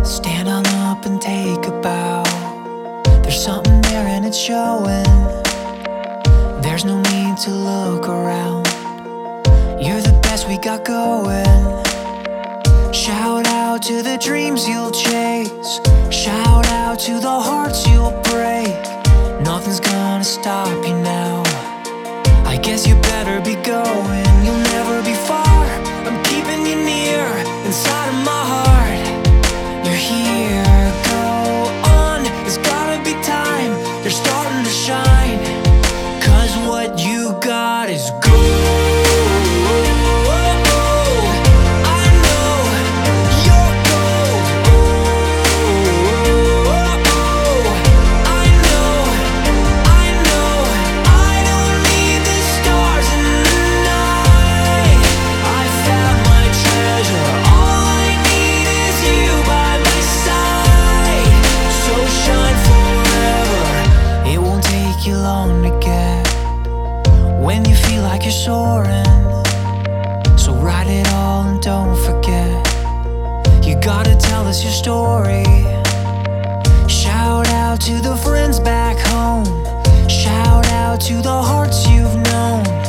Stand on up and take a bow. There's something there and it's showing. There's no need to look around. You're the best we got going. Shout out to the dreams you'll chase. Shout out to the hearts you'll break. Nothing's gonna stop you now. I guess you better be going. You'll never be far. I'm keeping you near, inside of my heart. You're here, go on. It's gotta be time. You're starting to shine. 'Cause what you got is gold. When you feel like you're soaring, so write it all and don't forget. You gotta tell us your story. Shout out to the friends back home. Shout out to the hearts you've known.